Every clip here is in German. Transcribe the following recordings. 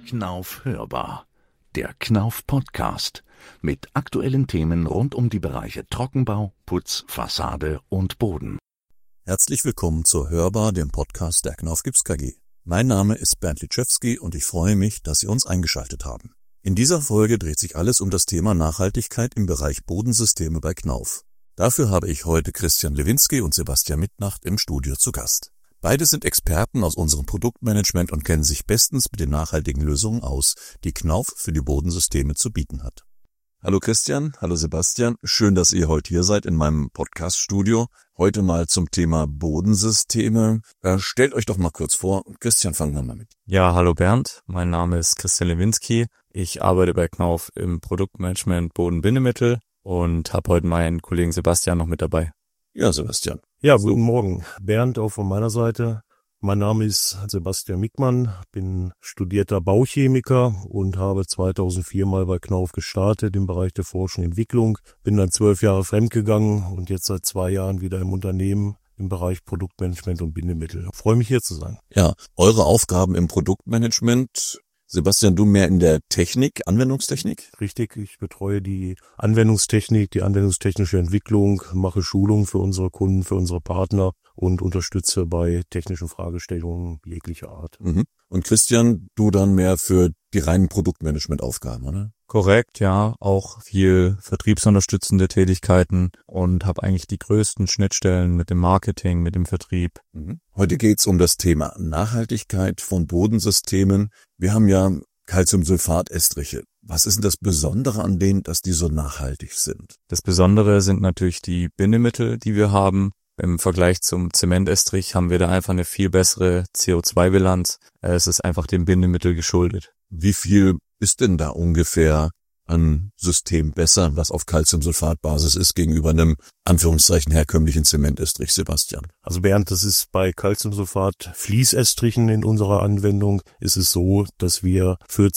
Knauf hörbar, der Knauf Podcast mit aktuellen Themen rund um die Bereiche Trockenbau, Putz, Fassade und Boden. Herzlich willkommen zur Hörbar, dem Podcast der Knauf Gips KG. Mein Name ist Bernd Litschewski und ich freue mich, dass Sie uns eingeschaltet haben. In dieser Folge dreht sich alles um das Thema Nachhaltigkeit im Bereich Bodensysteme bei Knauf. Dafür habe ich heute Christian Lewinski und Sebastian Mittnacht im Studio zu Gast. Beide sind Experten aus unserem Produktmanagement und kennen sich bestens mit den nachhaltigen Lösungen aus, die Knauf für die Bodensysteme zu bieten hat. Hallo Christian, hallo Sebastian, schön, dass ihr heute hier seid in meinem Podcast-Studio. Heute mal zum Thema Bodensysteme. Stellt euch doch mal kurz vor. Christian, fangen wir mal mit. Ja, hallo Bernd, mein Name ist Christian Lewinski. Ich arbeite bei Knauf im Produktmanagement Bodenbindemittel und habe heute meinen Kollegen Sebastian noch mit dabei. Ja, Sebastian. Ja, guten Morgen. Bernd, auch von meiner Seite. Mein Name ist Sebastian Mickmann, bin studierter Bauchemiker und habe 2004 mal bei Knauf gestartet im Bereich der Forschung und Entwicklung. Bin dann 12 Jahre fremdgegangen und jetzt seit 2 Jahren wieder im Unternehmen im Bereich Produktmanagement und Bindemittel. Ich freue mich hier zu sein. Ja, eure Aufgaben im Produktmanagement. Sebastian, du mehr in der Technik, Anwendungstechnik? Richtig, ich betreue die Anwendungstechnik, die anwendungstechnische Entwicklung, mache Schulungen für unsere Kunden, für unsere Partner und unterstütze bei technischen Fragestellungen jeglicher Art. Und Christian, du dann mehr für die reinen Produktmanagement-Aufgaben, oder? Korrekt, ja, auch viel vertriebsunterstützende Tätigkeiten und habe eigentlich die größten Schnittstellen mit dem Marketing, mit dem Vertrieb. Heute geht's um das Thema Nachhaltigkeit von Bodensystemen. Wir haben ja Calciumsulfat-Estriche. Was ist denn das Besondere an denen, dass die so nachhaltig sind? Das Besondere sind natürlich die Bindemittel, die wir haben. Im Vergleich zum Zementestrich haben wir da einfach eine viel bessere CO2-Bilanz. Es ist einfach dem Bindemittel geschuldet. Wie viel ist denn da ungefähr ein System besser, was auf Calciumsulfatbasis ist, gegenüber einem, Anführungszeichen, herkömmlichen Zementestrich, Sebastian? Also Bernd, das ist bei Calciumsulfat Fließestrichen in unserer Anwendung, ist es so, dass wir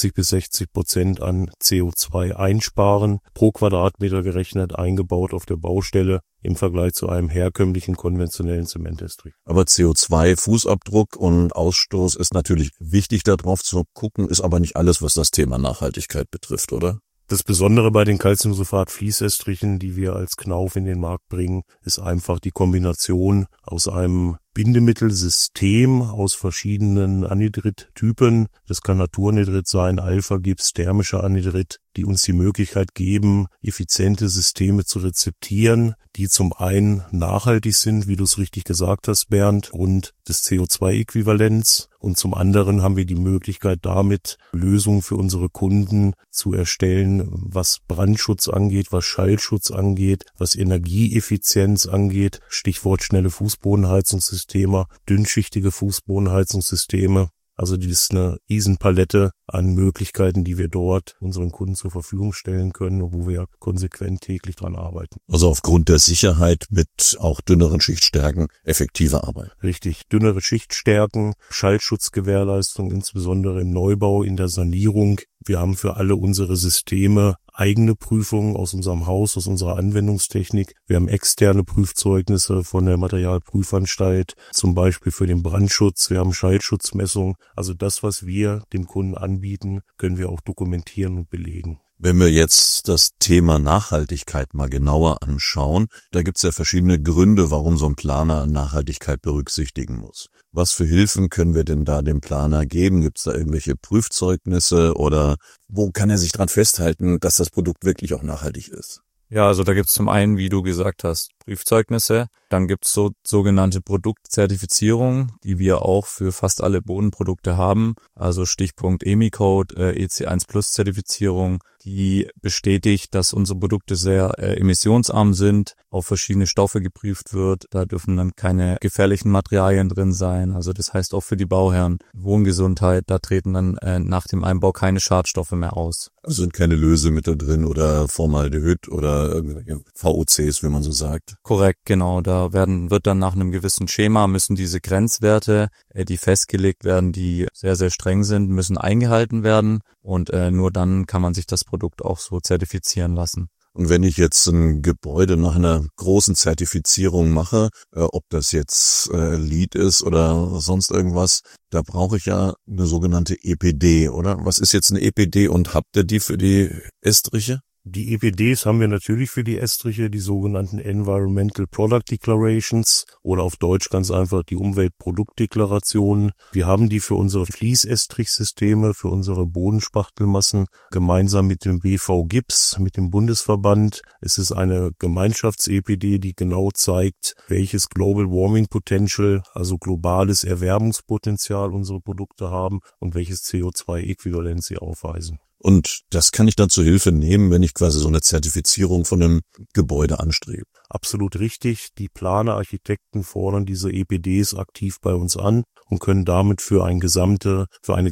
40-60% an CO2 einsparen, pro Quadratmeter gerechnet, eingebaut auf der Baustelle, im Vergleich zu einem herkömmlichen konventionellen Zementestrich. Aber CO2-Fußabdruck und Ausstoß ist natürlich wichtig, darauf zu gucken, ist aber nicht alles, was das Thema Nachhaltigkeit betrifft, oder? Das Besondere bei den Calciumsulfat-Fließestrichen, die wir als Knauf in den Markt bringen, ist einfach die Kombination aus einem Bindemittelsystem aus verschiedenen Anhydrid-Typen. Das kann Naturnitrit sein, Alpha-Gips, thermischer Anhydrit, die uns die Möglichkeit geben, effiziente Systeme zu rezeptieren, die zum einen nachhaltig sind, wie du es richtig gesagt hast, Bernd, und des CO2-Äquivalents. Und zum anderen haben wir die Möglichkeit, damit Lösungen für unsere Kunden zu erstellen, was Brandschutz angeht, was Schallschutz angeht, was Energieeffizienz angeht, Stichwort schnelle Fußbodenheizungssysteme, dünnschichtige Fußbodenheizungssysteme. Also das ist eine Riesenpalette an Möglichkeiten, die wir dort unseren Kunden zur Verfügung stellen können, wo wir konsequent täglich dran arbeiten. Also aufgrund der Sicherheit mit auch dünneren Schichtstärken effektive Arbeit. Richtig, dünnere Schichtstärken, Schallschutzgewährleistung, insbesondere im Neubau, in der Sanierung. Wir haben für alle unsere Systeme eigene Prüfungen aus unserem Haus, aus unserer Anwendungstechnik. Wir haben externe Prüfzeugnisse von der Materialprüfanstalt, zum Beispiel für den Brandschutz. Wir haben Schallschutzmessungen. Also das, was wir dem Kunden anbieten, können wir auch dokumentieren und belegen. Wenn wir jetzt das Thema Nachhaltigkeit mal genauer anschauen, da gibt es ja verschiedene Gründe, warum so ein Planer Nachhaltigkeit berücksichtigen muss. Was für Hilfen können wir denn da dem Planer geben? Gibt es da irgendwelche Prüfzeugnisse oder wo kann er sich dran festhalten, dass das Produkt wirklich auch nachhaltig ist? Ja, also da gibt's zum einen, wie du gesagt hast, Prüfzeugnisse. Dann gibt's sogenannte Produktzertifizierung, die wir auch für fast alle Bodenprodukte haben. Also Stichpunkt EMI-Code, EC1+-Zertifizierung, die bestätigt, dass unsere Produkte sehr emissionsarm sind, auf verschiedene Stoffe geprüft wird. Da dürfen dann keine gefährlichen Materialien drin sein. Also das heißt auch für die Bauherren Wohngesundheit, da treten dann nach dem Einbau keine Schadstoffe mehr aus. Also sind keine Lösemittel drin oder Formaldehyd oder irgendwelche VOCs, wie man so sagt. Korrekt, genau. Da wird dann nach einem gewissen Schema, müssen diese Grenzwerte, die festgelegt werden, die sehr, sehr streng sind, müssen eingehalten werden. Und nur dann kann man sich das Produkt auch so zertifizieren lassen. Und wenn ich jetzt ein Gebäude nach einer großen Zertifizierung mache, ob das jetzt LEED ist oder sonst irgendwas, da brauche ich ja eine sogenannte EPD, oder? Was ist jetzt eine EPD und habt ihr die für die Estriche? Die EPDs haben wir natürlich für die Estriche, die sogenannten Environmental Product Declarations oder auf Deutsch ganz einfach die Umweltproduktdeklarationen. Wir haben die für unsere Fließestrichsysteme, für unsere Bodenspachtelmassen gemeinsam mit dem BV Gips, mit dem Bundesverband. Es ist eine Gemeinschafts-EPD, die genau zeigt, welches Global Warming Potential, also globales Erwärmungspotenzial unsere Produkte haben und welches CO2-Äquivalent sie aufweisen. Und das kann ich dann zur Hilfe nehmen, wenn ich quasi so eine Zertifizierung von einem Gebäude anstrebe. Absolut richtig. Die Planer, Architekten fordern diese EPDs aktiv bei uns an und können damit für eine gesamte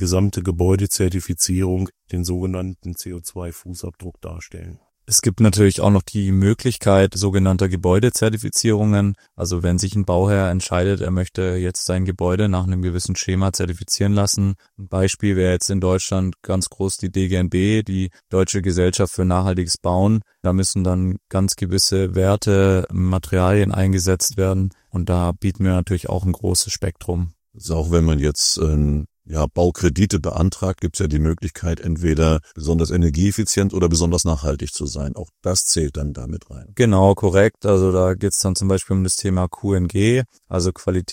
Gebäudezertifizierung den sogenannten CO2-Fußabdruck darstellen. Es gibt natürlich auch noch die Möglichkeit sogenannter Gebäudezertifizierungen. Also wenn sich ein Bauherr entscheidet, er möchte jetzt sein Gebäude nach einem gewissen Schema zertifizieren lassen. Ein Beispiel wäre jetzt in Deutschland ganz groß die DGNB, die Deutsche Gesellschaft für nachhaltiges Bauen. Da müssen dann ganz gewisse Werte, Materialien eingesetzt werden. Und da bieten wir natürlich auch ein großes Spektrum. Also auch wenn man jetzt Baukredite beantragt, gibt es ja die Möglichkeit, entweder besonders energieeffizient oder besonders nachhaltig zu sein. Auch das zählt dann damit rein. Genau, korrekt. Also da geht es dann zum Beispiel um das Thema QNG, also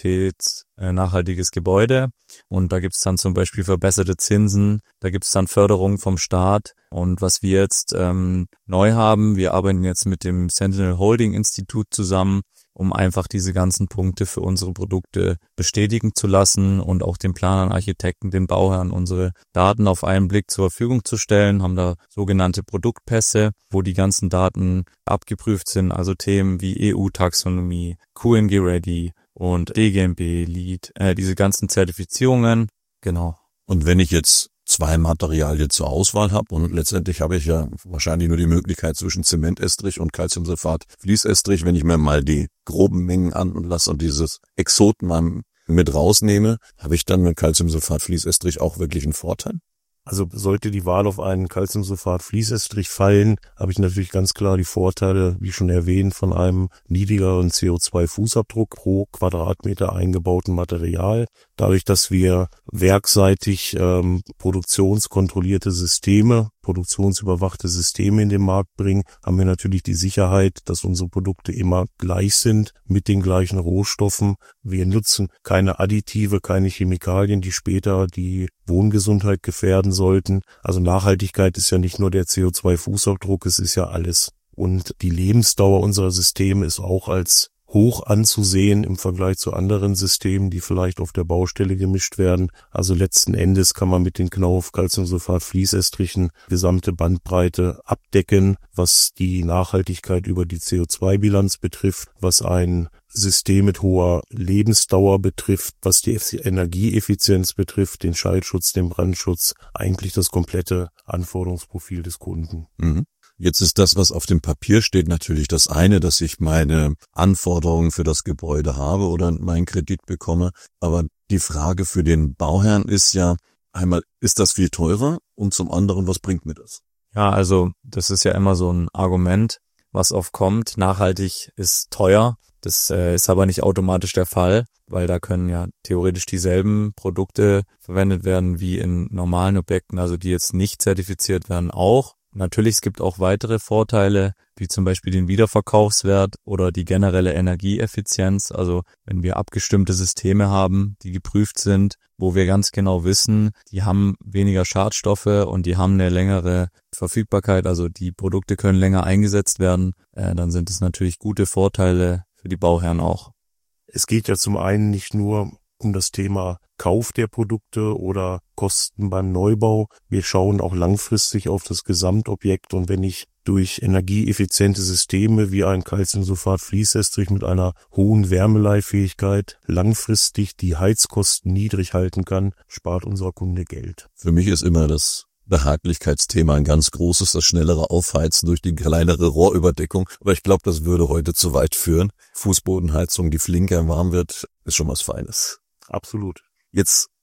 nachhaltiges Gebäude. Und da gibt es dann zum Beispiel verbesserte Zinsen, da gibt es dann Förderung vom Staat. Und was wir jetzt neu haben, wir arbeiten jetzt mit dem Sentinel Holding Institut zusammen, um einfach diese ganzen Punkte für unsere Produkte bestätigen zu lassen und auch den Planern, Architekten, den Bauherren unsere Daten auf einen Blick zur Verfügung zu stellen, haben da sogenannte Produktpässe, wo die ganzen Daten abgeprüft sind, also Themen wie EU-Taxonomie, QNG-Ready und DGNB, LEED, diese ganzen Zertifizierungen, genau. Und wenn ich jetzt 2 Materialien zur Auswahl habe und letztendlich habe ich ja wahrscheinlich nur die Möglichkeit zwischen Zementestrich und Calciumsulfat Fließestrich, wenn ich mir mal die groben Mengen an und lasse und dieses Exoten mal mit rausnehme, habe ich dann mit Calciumsulfat Fließestrich auch wirklich einen Vorteil? Also sollte die Wahl auf einen Calciumsulfat-Fließestrich fallen, habe ich natürlich ganz klar die Vorteile, wie schon erwähnt, von einem niedrigeren CO2-Fußabdruck pro Quadratmeter eingebauten Material. Dadurch, dass wir werkseitig produktionskontrollierte Systeme, produktionsüberwachte Systeme in den Markt bringen, haben wir natürlich die Sicherheit, dass unsere Produkte immer gleich sind, mit den gleichen Rohstoffen. Wir nutzen keine Additive, keine Chemikalien, die später die Wohngesundheit gefährden sollten. Also Nachhaltigkeit ist ja nicht nur der CO2-Fußabdruck, es ist ja alles. Und die Lebensdauer unserer Systeme ist auch als hoch anzusehen im Vergleich zu anderen Systemen, die vielleicht auf der Baustelle gemischt werden. Also letzten Endes kann man mit den Knauf Calciumsulfat Fließestrichen gesamte Bandbreite abdecken, was die Nachhaltigkeit über die CO2-Bilanz betrifft, was ein System mit hoher Lebensdauer betrifft, was die Energieeffizienz betrifft, den Schallschutz, den Brandschutz, eigentlich das komplette Anforderungsprofil des Kunden. Mhm. Jetzt ist das, was auf dem Papier steht, natürlich das eine, dass ich meine Anforderungen für das Gebäude habe oder meinen Kredit bekomme. Aber die Frage für den Bauherrn ist ja einmal, ist das viel teurer? Und zum anderen, was bringt mir das? Ja, also das ist ja immer so ein Argument, was oft kommt. Nachhaltig ist teuer. Das ist aber nicht automatisch der Fall, weil da können ja theoretisch dieselben Produkte verwendet werden wie in normalen Objekten, also die jetzt nicht zertifiziert werden auch. Natürlich, es gibt auch weitere Vorteile, wie zum Beispiel den Wiederverkaufswert oder die generelle Energieeffizienz. Also wenn wir abgestimmte Systeme haben, die geprüft sind, wo wir ganz genau wissen, die haben weniger Schadstoffe und die haben eine längere Verfügbarkeit, also die Produkte können länger eingesetzt werden, dann sind es natürlich gute Vorteile für die Bauherren auch. Es geht ja zum einen nicht nur um das Thema Kauf der Produkte oder Kosten beim Neubau. Wir schauen auch langfristig auf das Gesamtobjekt und wenn ich durch energieeffiziente Systeme wie ein Calciumsulfat-Fließestrich mit einer hohen Wärmeleihfähigkeit langfristig die Heizkosten niedrig halten kann, spart unser Kunde Geld. Für mich ist immer das Behaglichkeitsthema ein ganz großes, das schnellere Aufheizen durch die kleinere Rohrüberdeckung. Aber ich glaube, das würde heute zu weit führen. Fußbodenheizung, die flinker warm wird, ist schon was Feines. Absolut. Jetzt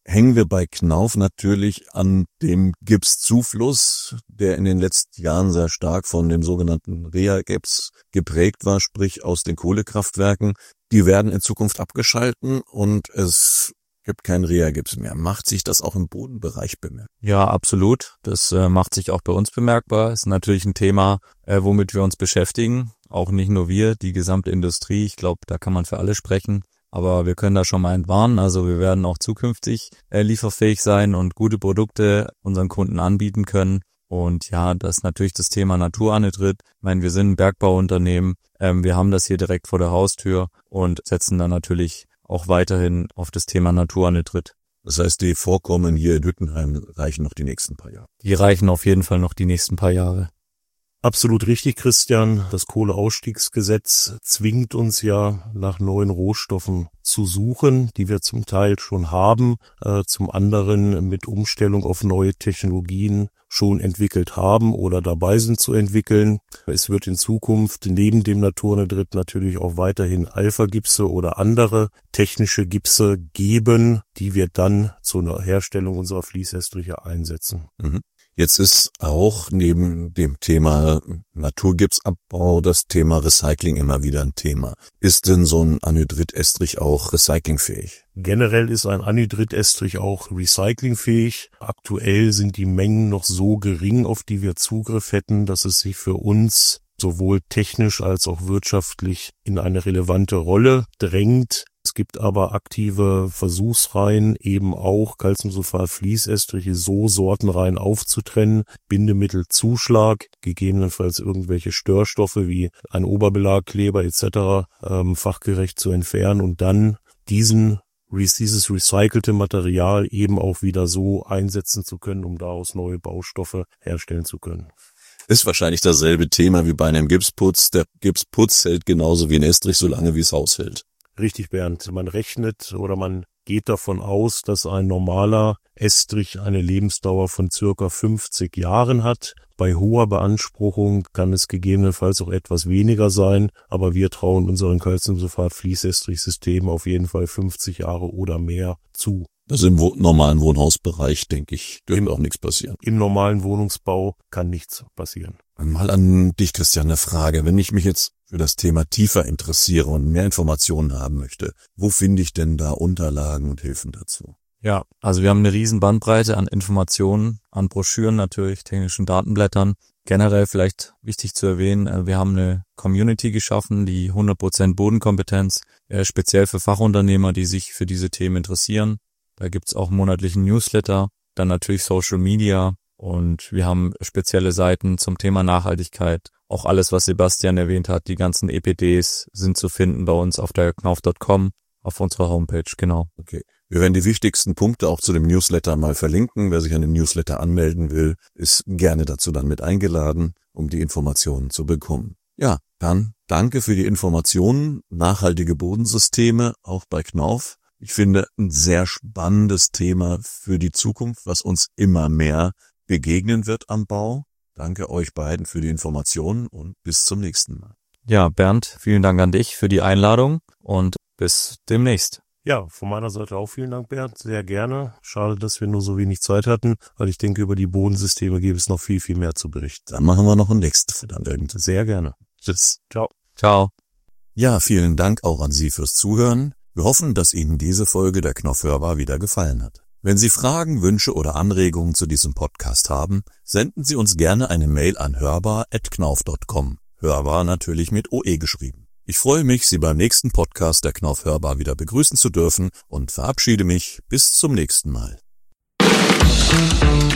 hängen wir bei Knauf natürlich an dem Gipszufluss, der in den letzten Jahren sehr stark von dem sogenannten Reha-Gips geprägt war, sprich aus den Kohlekraftwerken. Die werden in Zukunft abgeschalten und es gibt keinen Reha-Gips mehr. Macht sich das auch im Bodenbereich bemerkbar? Ja, absolut. Das macht sich auch bei uns bemerkbar. Ist natürlich ein Thema, womit wir uns beschäftigen. Auch nicht nur wir, die gesamte Industrie. Ich glaube, da kann man für alle sprechen. Aber wir können da schon mal entwarnen. Also wir werden auch zukünftig lieferfähig sein und gute Produkte unseren Kunden anbieten können. Und ja, das ist natürlich das Thema Naturannitritt. Ich meine, wir sind ein Bergbauunternehmen. Wir haben das hier direkt vor der Haustür und setzen dann natürlich auch weiterhin auf das Thema Naturannitritt. Das heißt, die Vorkommen hier in Hüttenheim reichen noch die nächsten paar Jahre. Die reichen auf jeden Fall noch die nächsten paar Jahre. Absolut richtig, Christian. Das Kohleausstiegsgesetz zwingt uns ja, nach neuen Rohstoffen zu suchen, die wir zum Teil schon haben, zum anderen mit Umstellung auf neue Technologien schon entwickelt haben oder dabei sind zu entwickeln. Es wird in Zukunft neben dem Naturannitritt natürlich auch weiterhin Alpha-Gipse oder andere technische Gipse geben, die wir dann zur Herstellung unserer Fließestriche einsetzen. Mhm. Jetzt ist auch neben dem Thema Naturgipsabbau das Thema Recycling immer wieder ein Thema. Ist denn so ein Anhydrit-Estrich auch recyclingfähig? Generell ist ein Anhydrit-Estrich auch recyclingfähig. Aktuell sind die Mengen noch so gering, auf die wir Zugriff hätten, dass es sich für uns sowohl technisch als auch wirtschaftlich in eine relevante Rolle drängt. Es gibt aber aktive Versuchsreihen, eben auch Calciumsulfat-Fließestriche so sortenrein aufzutrennen, Bindemittelzuschlag, gegebenenfalls irgendwelche Störstoffe wie ein Oberbelagkleber etc. Fachgerecht zu entfernen und dann dieses recycelte Material eben auch wieder so einsetzen zu können, um daraus neue Baustoffe herstellen zu können. Ist wahrscheinlich dasselbe Thema wie bei einem Gipsputz. Der Gipsputz hält genauso wie ein Estrich, solange wie es aushält. Richtig, Bernd. Man rechnet oder man geht davon aus, dass ein normaler Estrich eine Lebensdauer von circa 50 Jahren hat. Bei hoher Beanspruchung kann es gegebenenfalls auch etwas weniger sein, aber wir trauen unseren Calciumsulfat-Fließestrich-Systemen auf jeden Fall 50 Jahre oder mehr zu. Also im normalen Wohnhausbereich, denke ich, dürfte auch nichts passieren. Im normalen Wohnungsbau kann nichts passieren. Mal an dich, Christian, eine Frage. Wenn ich mich jetzt für das Thema tiefer interessiere und mehr Informationen haben möchte, wo finde ich denn da Unterlagen und Hilfen dazu? Ja, also wir haben eine riesen Bandbreite an Informationen, an Broschüren natürlich, technischen Datenblättern. Generell vielleicht wichtig zu erwähnen, wir haben eine Community geschaffen, die 100% Bodenkompetenz, speziell für Fachunternehmer, die sich für diese Themen interessieren. Da gibt's auch monatlichen Newsletter, dann natürlich Social Media und wir haben spezielle Seiten zum Thema Nachhaltigkeit. Auch alles, was Sebastian erwähnt hat, die ganzen EPDs sind zu finden bei uns auf der knauf.com, auf unserer Homepage, genau. Okay. Wir werden die wichtigsten Punkte auch zu dem Newsletter mal verlinken. Wer sich an den Newsletter anmelden will, ist gerne dazu dann mit eingeladen, um die Informationen zu bekommen. Ja, dann danke für die Informationen. Nachhaltige Bodensysteme, auch bei Knauf. Ich finde ein sehr spannendes Thema für die Zukunft, was uns immer mehr begegnen wird am Bau. Danke euch beiden für die Informationen und bis zum nächsten Mal. Ja, Bernd, vielen Dank an dich für die Einladung und bis demnächst. Ja, von meiner Seite auch vielen Dank, Bernd. Sehr gerne. Schade, dass wir nur so wenig Zeit hatten, weil ich denke, über die Bodensysteme gäbe es noch viel, viel mehr zu berichten. Dann machen wir noch ein nächstes dann irgendwann. Sehr gerne. Tschüss. Ciao. Ciao. Ja, vielen Dank auch an Sie fürs Zuhören. Wir hoffen, dass Ihnen diese Folge der Knauf Hörbar wieder gefallen hat. Wenn Sie Fragen, Wünsche oder Anregungen zu diesem Podcast haben, senden Sie uns gerne eine Mail an hörbar@knauf.com. Hörbar natürlich mit OE geschrieben. Ich freue mich, Sie beim nächsten Podcast der Knauf Hörbar wieder begrüßen zu dürfen und verabschiede mich bis zum nächsten Mal.